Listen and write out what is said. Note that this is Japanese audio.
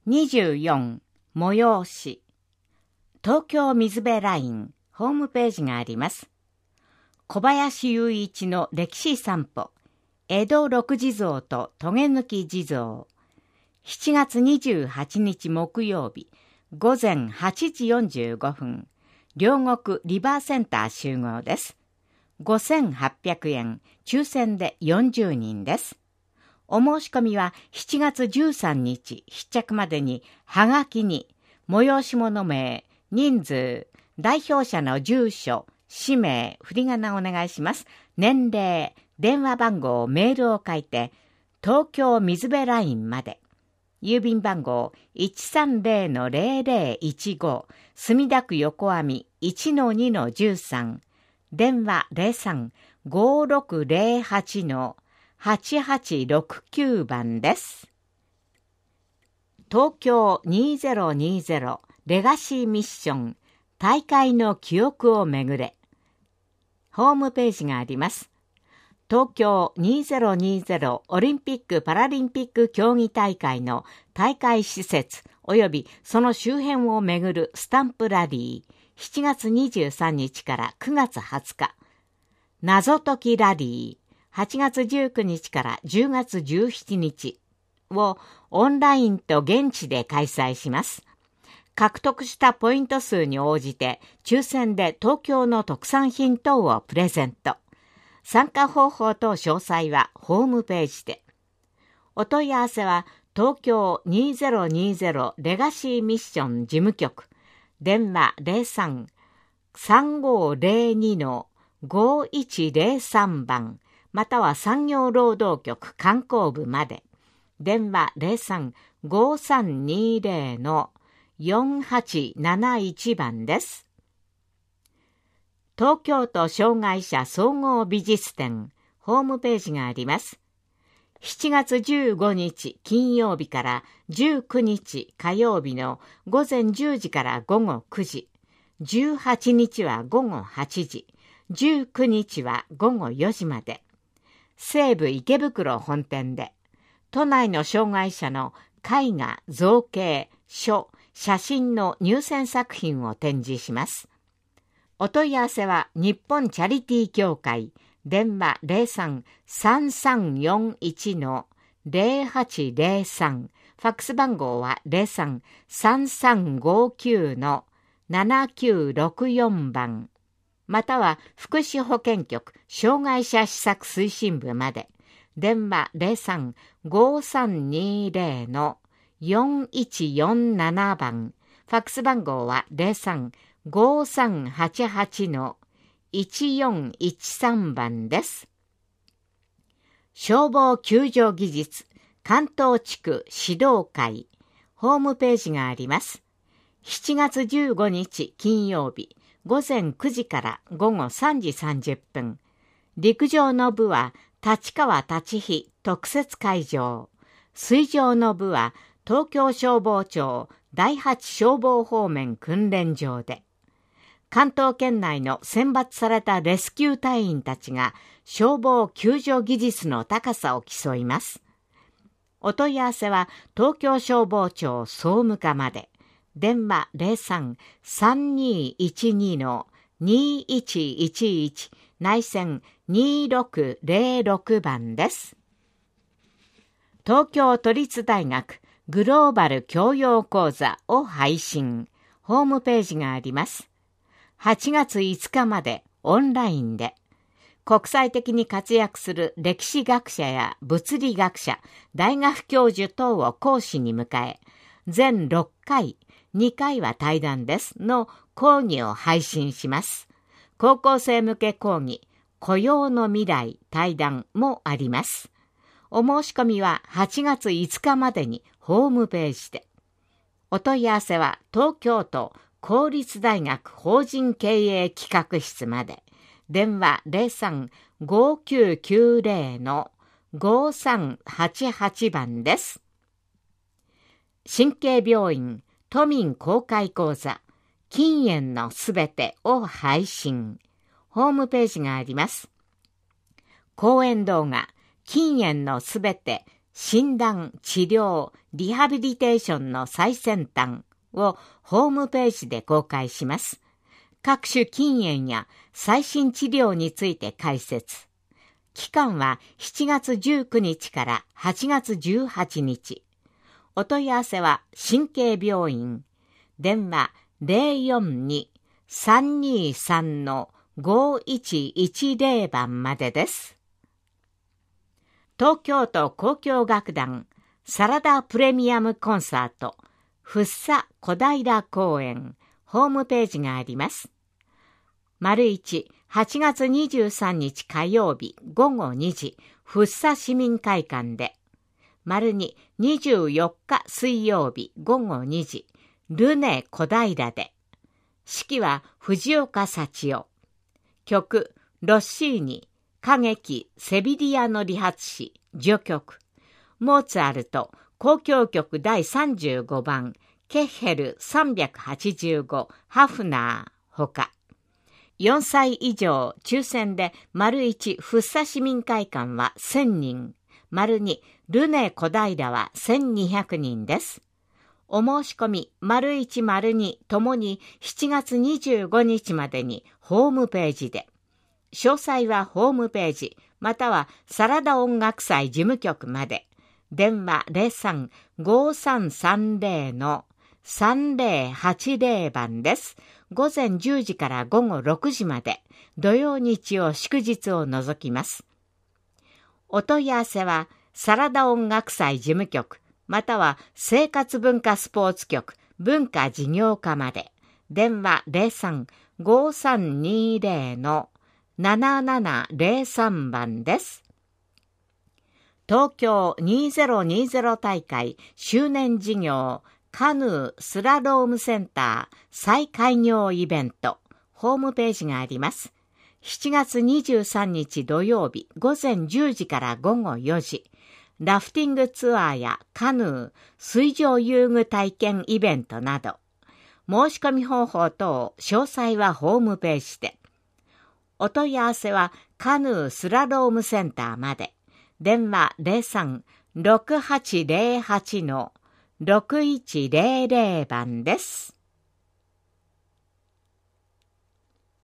24催し東京水辺ラインホームページがあります。小林雄一の歴史散歩江戸六地蔵と棘抜き地蔵7月28日木曜日午前8時45分両国リバーセンター集合です。5800円抽選で40人です。お申し込みは7月13日必着までにはがきに催し物名、人数、代表者の住所、氏名、振り仮名をお願いします。年齢、電話番号、メールを書いて東京水辺ラインまで。郵便番号 130-0015 墨田区横網 1-2-13 電話 03-5608-8869 番です。東京2020レガシーミッション大会の記憶をめぐれホームページがあります。東京2020オリンピック・パラリンピック競技大会の大会施設及びその周辺をめぐるスタンプラリー7月23日から9月20日謎解きラリー8月19日から10月17日をオンラインと現地で開催します。獲得したポイント数に応じて抽選で東京の特産品等をプレゼント。参加方法と詳細はホームページで。お問い合わせは東京2020レガシーミッション事務局電話 03-3502-5103 番または産業労働局観光部まで電話 03-5320-4871 番です。東京都障害者総合美術展ホームページがあります。7月15日金曜日から19日火曜日の午前10時から午後9時、18日は午後8時、19日は午後4時まで、西武池袋本店で、都内の障害者の絵画、造形、書、写真の入選作品を展示します。お問い合わせは日本チャリティー協会電話 03-3341-0803 ファックス番号は 03-3359-7964 番または福祉保健局障害者施策推進部まで電話 03-5320-4147 番ファックス番号は 03-5388-1413 番です。消防救助技術関東地区指導会ホームページがあります。7月15日金曜日午前9時から午後3時30分陸上の部は立川立飛特設会場水上の部は東京消防庁第8消防方面訓練場で関東圏内の選抜されたレスキュー隊員たちが消防救助技術の高さを競います。お問い合わせは東京消防庁総務課まで電話 03-3212-2111 内線2606番です。東京都立大学グローバル教養講座を配信ホームページがあります。8月5日までオンラインで国際的に活躍する歴史学者や物理学者、大学教授等を講師に迎え、全6回、2回は対談ですの講義を配信します。高校生向け講義、雇用の未来対談もあります。お申し込みは8月5日までにホームページで。お問い合わせは東京都公立大学法人経営企画室まで電話 03-5990-5388 番です。神経病院都民公開講座筋炎のすべてを配信ホームページがあります。講演動画筋炎のすべて診断、治療、リハビリテーションの最先端をホームページで公開します。各種筋炎や最新治療について解説。期間は7月19日から8月18日。お問い合わせは神経病院。電話042-323-5110番までです。東京都交響楽団サラダプレミアムコンサート福生小平公演ホームページがあります。1、8月23日火曜日午後2時福生市民会館で。2、24日水曜日午後2時ルネ小平で。指揮は藤岡幸代。曲ロッシーニ歌劇セビリアの理髪師序曲。モーツァルト交響曲第35番ケッヘル385ハフナーほか。4歳以上抽選で1福生市民会館は1000人。2ルネ小平は1200人です。お申し込み1、2ともに7月25日までにホームページで。詳細はホームページまたはサラダ音楽祭事務局まで。電話03-5330-3080番です。午前10時から午後6時まで。土曜日曜祝日を除きます。お問い合わせはサラダ音楽祭事務局または生活文化スポーツ局文化事業課まで。電話03-5320-7703番です。東京2020大会周年事業カヌースラロームセンター再開業イベントホームページがあります。7月23日土曜日午前10時から午後4時ラフティングツアーやカヌー水上遊具体験イベントなど申し込み方法等詳細はホームページで。お問い合わせはカヌースラロームセンターまで。電話03-6808-6100番です。